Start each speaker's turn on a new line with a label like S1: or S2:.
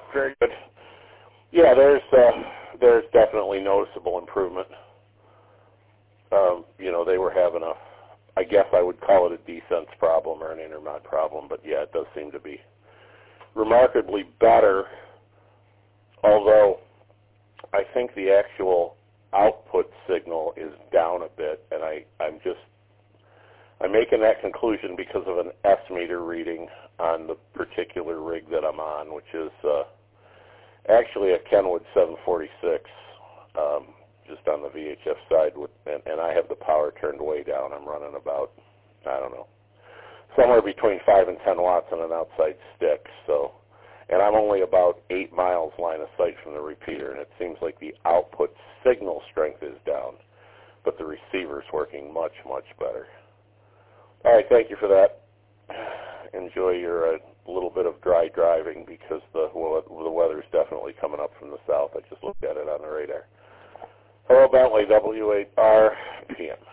S1: Very good. Yeah, there's definitely noticeable improvement. They were having I guess I would call it a descents problem or an intermod problem, but yeah, it does seem to be remarkably better, although I think the actual output signal is down a bit, and I'm making that conclusion because of an S-meter reading on the particular rig that I'm on, which is actually a Kenwood 746, just on the VHF side, and I have the power turned way down. I'm running about, I don't know, somewhere between 5 and 10 watts on an outside stick. And I'm only about 8 miles line of sight from the repeater, and it seems like the output signal strength is down, but the receiver's working much, much better. All right, thank you for that. Enjoy your little bit of dry driving because the weather's definitely coming up from the south. I just looked at it on the radar. Hello, Bentley, W8R PM.